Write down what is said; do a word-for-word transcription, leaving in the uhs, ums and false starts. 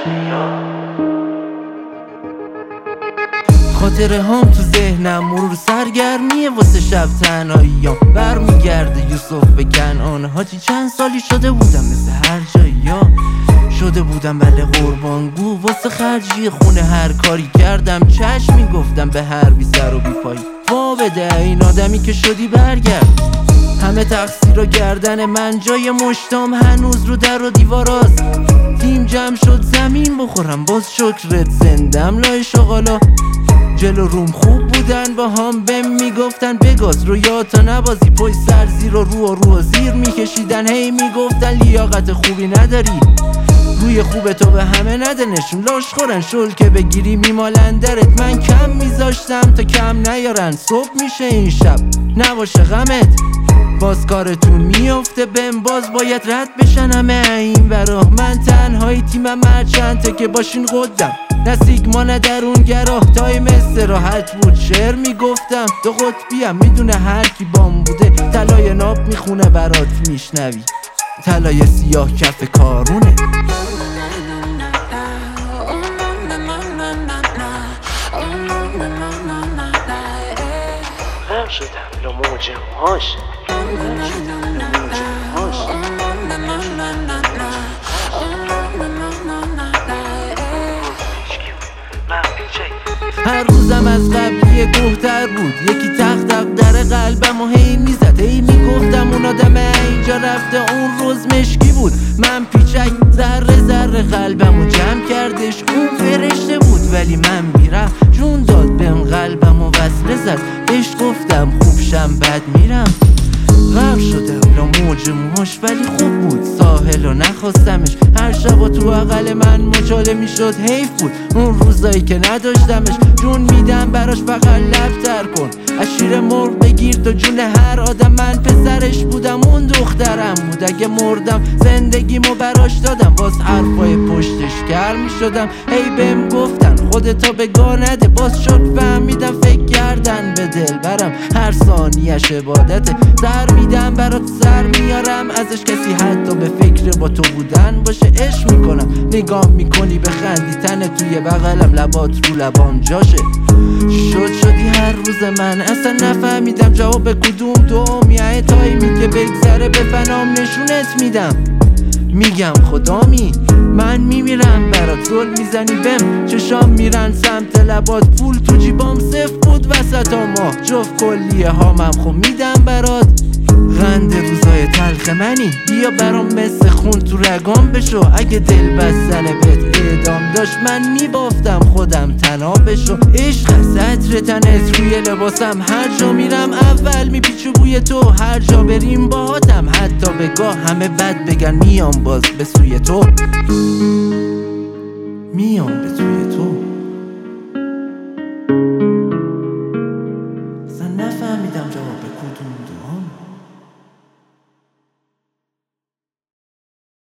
خاطره هم تو ذهنم مرور سرگرمیه واسه شب تنهاییام. برمیگرده یوسف به کنعان. حاجی چند سالی شده بودم مثل هر جایی شده بودم بله قربانگو واسه خرجی خونه هر کاری کردم. چشم میگفتم به هر بی سر و بی پایی وا بده این آدمی که شدی برگرد. همه تقصیر و گردن من جای مشتام هنوز رو در و دیواراست. تیم جمع شد زمین بخورم باز شکرت زندم لای شغالا. جلو روم خوب بودن با هم بهم میگفتن بگاز رویاتا نبازی. پشت سر زیر و رو و رو و زیر میکشیدن هی میگفتن لیاقت خوبی نداری. روی خوب تو به همه نده نشون لاش خورن شل که بگیری میمالن درت. من کم میذاشتم تا کم نیارن. صبح میشه این شب نباشه غمت باز کارتون میفته بهم باز باید رد بشن همه این برا. من تنهایی تیمم مرچنته که باشین قدم نه سیگما نه درونگرا. تایم استراحت بود شعر میگفتم دو قطبیم میدونه هر کی بام بوده. طلای ناب میخونه برات میشنوی طلای سیاه کف کارونه. غرق شدم لا موج موهاش هر روزم از قبلی گوهتر بود. یکی تخت در قلبم و هی میزد هی میگفتم اون آدم اینجا رفته اون روز مشکی بود. من پیچک ذره ذره قلبم و جمع کردش. اون فرشته بود ولی من میرم جون داد بهم قلبم و وصله زد. بهش گفتم خوب شم بد میرم. غرق شدم لا موج موهاش ولی خوب بود ساحل و نخواستمش. هر شب و تو اقل من مچاله میشد حیف بود اون روزایی که نداشتمش. جون میدم براش فقط لب تر کن. از شیر مرغ بگیر تو جون هر آدم. من پسرش بودم اون دخترم بود. اگه مردم زندگیمو براش دادم. باز حرفای پشتش گرم میشدم هی بهم گفتن خودتا بگاه نده. باز شد فهمیدم فکر کردن به دل برم هر ثانیش عبادته. سر میدم برات سر میارم ازش کسی حتی به فکر با تو بودن باشه. عشق میکنم نگاه میکنی بخندی تنه توی بغلم لبات رو لبام جاشه. شد شدی هر روز من اصلا نفهمیدم جواب کدوم دعامی. تایمی که بگذره به فنام نشونت میدم میگم خدامی من میمیرم برات. زل میزنی بهم چشام میرن سمت لبات. پول تو جیبام صفر بود وسط ماه جفت کلیه هامم خب میدم برات. غند روزای تلخ منی بیا برام مثل خون تو رگام بشو. اگه دل بستن بهت اعدام داشت من میبافتم خودم تنها بشو. عشق از عطر تنت روی لباسم هر جا میرم اول میپیچو بوی تو. هر جا بریم باهاتم حتی به گاه همه بد بگن میام باز به سوی تو میام به سوی